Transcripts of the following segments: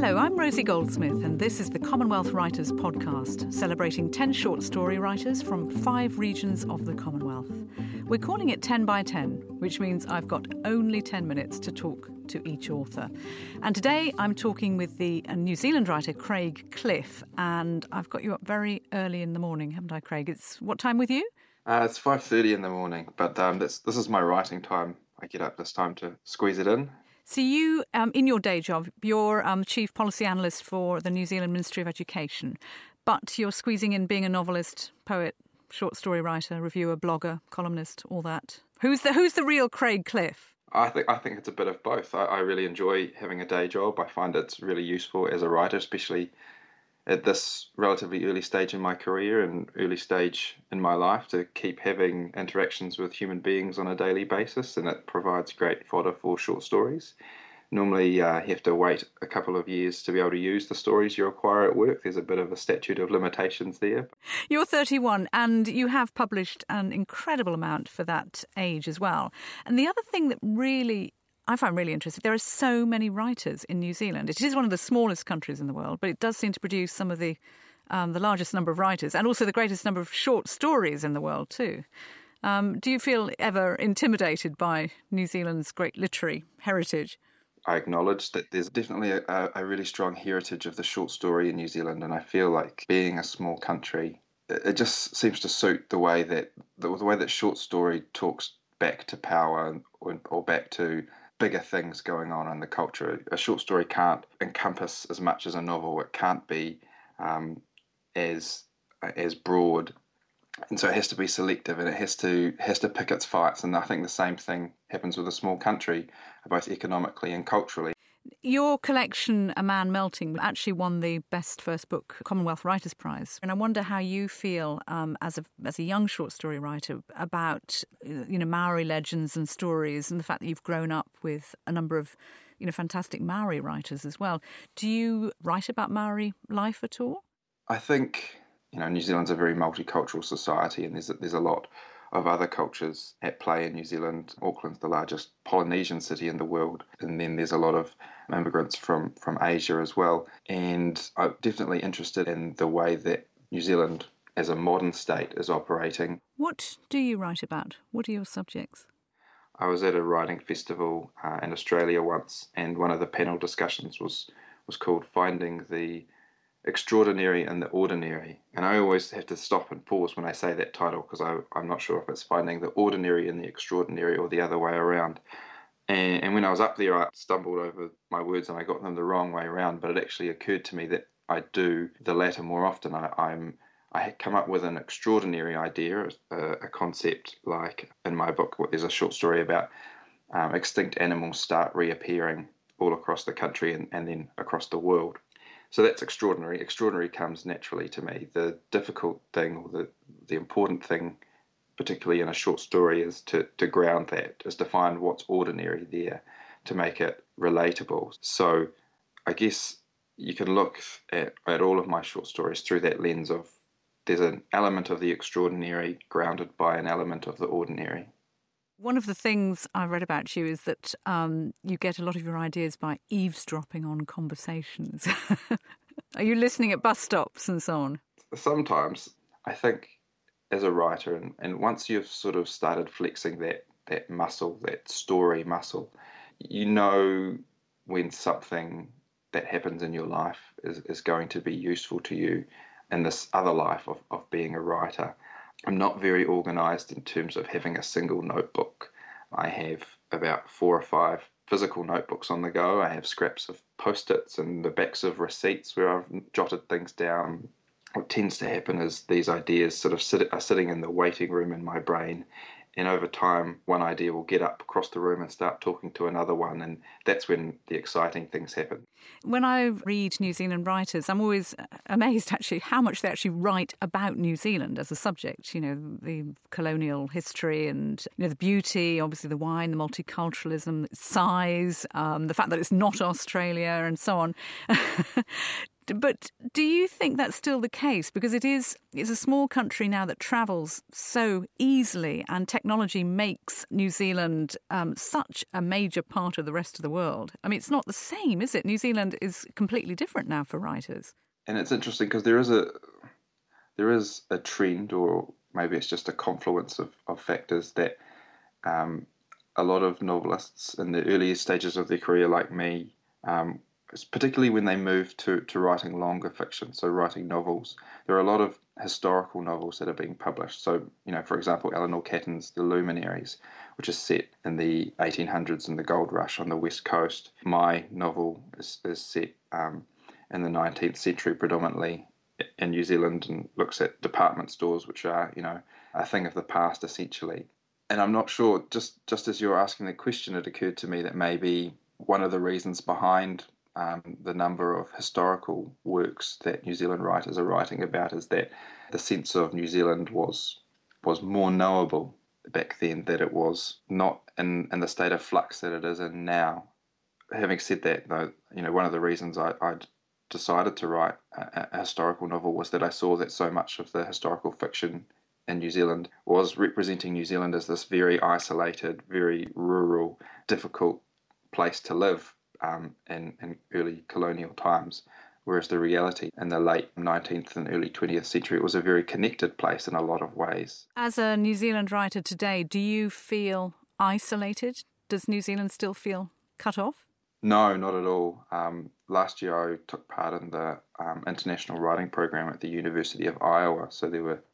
Hello, I'm Rosie Goldsmith, and this is the Commonwealth Writers Podcast, celebrating 10 short story writers from 5 regions of the Commonwealth. We're calling it 10 by 10, which means I've got only 10 minutes to talk to each author. And today I'm talking with the New Zealand writer Craig Cliff, and I've got you up very early in the morning, haven't I, Craig? It's what time with you? It's 5:30 in the morning, but this is my writing time. I get up this time to squeeze it in. So you, in your day job, you're Chief Policy Analyst for the New Zealand Ministry of Education, but you're squeezing in being a novelist, poet, short story writer, reviewer, blogger, columnist, all that. Who's the real Craig Cliff? I think it's a bit of both. I really enjoy having a day job. I find it's really useful as a writer, especially at this relatively early stage in my career and early stage in my life, to keep having interactions with human beings on a daily basis, and it provides great fodder for short stories. Normally you have to wait a couple of years to be able to use the stories you acquire at work. There's a bit of a statute of limitations there. You're 31 and you have published an incredible amount for that age as well. And the other thing that I find really interesting, there are so many writers in New Zealand. It is one of the smallest countries in the world, but it does seem to produce some of the largest number of writers and also the greatest number of short stories in the world too. Do you feel ever intimidated by New Zealand's great literary heritage? I acknowledge that there's definitely a really strong heritage of the short story in New Zealand, and I feel like being a small country, it just seems to suit the way that short story talks back to power or back to bigger things going on in the culture. A short story can't encompass as much as a novel. It can't be as broad, and so it has to be selective, and it has to pick its fights. And I think the same thing happens with a small country, both economically and culturally. Your collection, A Man Melting, actually won the Best First Book Commonwealth Writers' Prize. And I wonder how you feel as a young short story writer about Maori legends and stories, and the fact that you've grown up with a number of fantastic Maori writers as well. Do you write about Maori life at all? I think New Zealand's a very multicultural society, and there's a lot of other cultures at play in New Zealand. Auckland's the largest Polynesian city in the world, and then there's a lot of immigrants from Asia as well. And I'm definitely interested in the way that New Zealand as a modern state is operating. What do you write about? What are your subjects? I was at a writing festival in Australia once, and one of the panel discussions was called Finding the Extraordinary and the Ordinary. And I always have to stop and pause when I say that title, because I'm not sure if it's finding the ordinary and the extraordinary or the other way around. And when I was up there, I stumbled over my words and I got them the wrong way around, but it actually occurred to me that I do the latter more often. I had come up with an extraordinary idea, a concept, like in my book, there's a short story about extinct animals start reappearing all across the country and then across the world. So that's extraordinary. Extraordinary comes naturally to me. The difficult thing, or the important thing, particularly in a short story, is to ground that, is to find what's ordinary there, to make it relatable. So I guess you can look at all of my short stories through that lens of there's an element of the extraordinary grounded by an element of the ordinary. One of the things I've read about you is that you get a lot of your ideas by eavesdropping on conversations. Are you listening at bus stops and so on? Sometimes. I think as a writer, and once you've sort of started flexing that muscle, that story muscle, you know when something that happens in your life is going to be useful to you in this other life of being a writer. I'm not very organised in terms of having a single notebook. I have about 4 or 5 physical notebooks on the go. I have scraps of post-its and the backs of receipts where I've jotted things down. What tends to happen is these ideas sort of are sitting in the waiting room in my brain, and over time one idea will get up across the room and start talking to another one, and that's when the exciting things happen. When I read New Zealand writers, I'm always amazed actually how much they actually write about New Zealand as a subject, the colonial history and the beauty, obviously the wine, the multiculturalism, size, the fact that it's not Australia and so on. But do you think that's still the case? Because it's a small country now that travels so easily, and technology makes New Zealand such a major part of the rest of the world. I mean, it's not the same, is it? New Zealand is completely different now for writers. And it's interesting because there is a trend, or maybe it's just a confluence of factors that a lot of novelists in the earlier stages of their career, like me, particularly when they move to writing longer fiction, so writing novels, there are a lot of historical novels that are being published. So, for example, Eleanor Catton's The Luminaries, which is set in the 1800s in the gold rush on the west coast. My novel is set in the 19th century, predominantly in New Zealand, and looks at department stores, which are, a thing of the past, essentially. And I'm not sure, just as you're asking the question, it occurred to me that maybe one of the reasons behind the number of historical works that New Zealand writers are writing about is that the sense of New Zealand was more knowable back then, that it was not in the state of flux that it is in now. Having said that, though, one of the reasons I decided to write a historical novel was that I saw that so much of the historical fiction in New Zealand was representing New Zealand as this very isolated, very rural, difficult place to live in early colonial times, whereas the reality in the late 19th and early 20th century, it was a very connected place in a lot of ways. As a New Zealand writer today, do you feel isolated? Does New Zealand still feel cut off? No, not at all. Last year I took part in the international writing program at the University of Iowa, so there were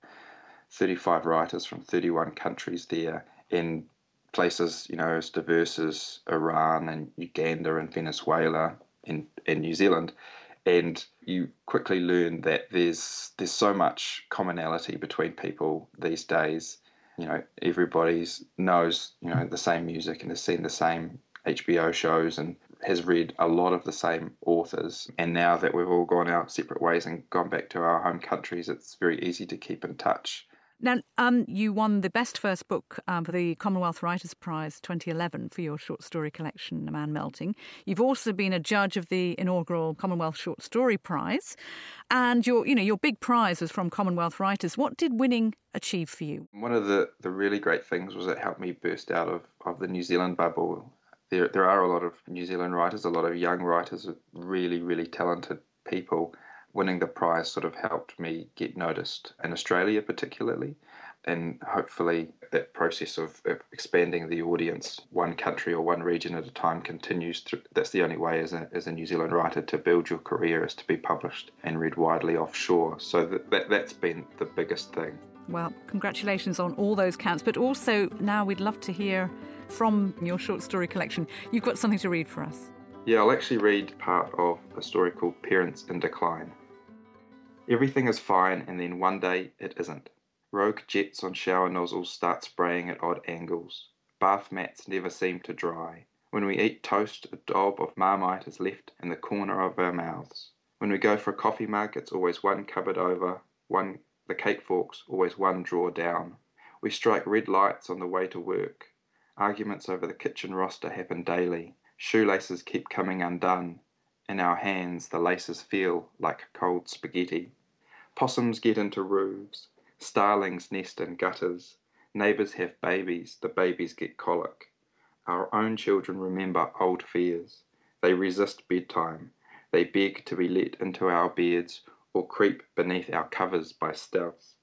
35 writers from 31 countries there, in places, as diverse as Iran and Uganda and Venezuela and New Zealand. And you quickly learn that there's so much commonality between people these days. Everybody knows, the same music and has seen the same HBO shows and has read a lot of the same authors. And now that we've all gone our separate ways and gone back to our home countries, it's very easy to keep in touch. Now, you won the Best First Book for the Commonwealth Writers' Prize 2011 for your short story collection, A Man Melting. You've also been a judge of the inaugural Commonwealth Short Story Prize, and your big prize was from Commonwealth Writers. What did winning achieve for you? One of the really great things was it helped me burst out of the New Zealand bubble. There are a lot of New Zealand writers, a lot of young writers, really, really talented people. Winning the prize sort of helped me get noticed in Australia particularly, and hopefully that process of expanding the audience one country or one region at a time continues. That's the only way as a New Zealand writer to build your career, is to be published and read widely offshore. So that's been the biggest thing. Well, congratulations on all those counts, but also now we'd love to hear from your short story collection. You've got something to read for us. Yeah, I'll actually read part of a story called Parents in Decline. Everything is fine, and then one day it isn't. Rogue jets on shower nozzles start spraying at odd angles. Bath mats never seem to dry. When we eat toast, a daub of Marmite is left in the corner of our mouths. When we go for a coffee mug, it's always one cupboard over, the cake forks, always one drawer down. We strike red lights on the way to work. Arguments over the kitchen roster happen daily. Shoelaces keep coming undone. In our hands, the laces feel like cold spaghetti. Possums get into roofs. Starlings nest in gutters. Neighbours have babies. The babies get colic. Our own children remember old fears. They resist bedtime. They beg to be let into our beds or creep beneath our covers by stealth.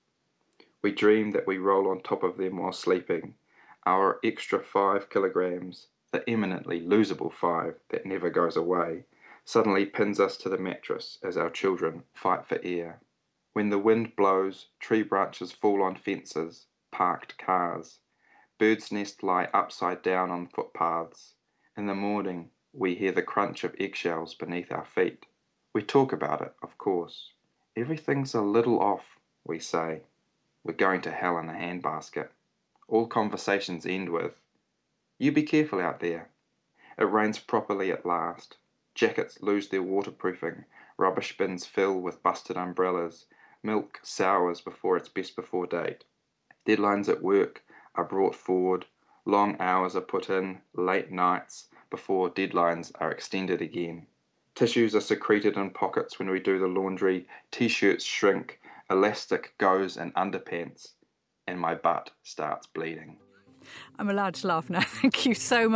We dream that we roll on top of them while sleeping. Our extra 5 kilograms, the eminently losable 5 that never goes away, suddenly pins us to the mattress as our children fight for air. When the wind blows, tree branches fall on fences, parked cars. Birds' nests lie upside down on footpaths. In the morning, we hear the crunch of eggshells beneath our feet. We talk about it, of course. Everything's a little off, we say. We're going to hell in a handbasket. All conversations end with, "You be careful out there." It rains properly at last. Jackets lose their waterproofing. Rubbish bins fill with busted umbrellas. Milk sours before its best before date. Deadlines at work are brought forward. Long hours are put in, late nights, before deadlines are extended again. Tissues are secreted in pockets when we do the laundry. T-shirts shrink. Elastic goes in underpants. And my butt starts bleeding. I'm allowed to laugh now. Thank you so much.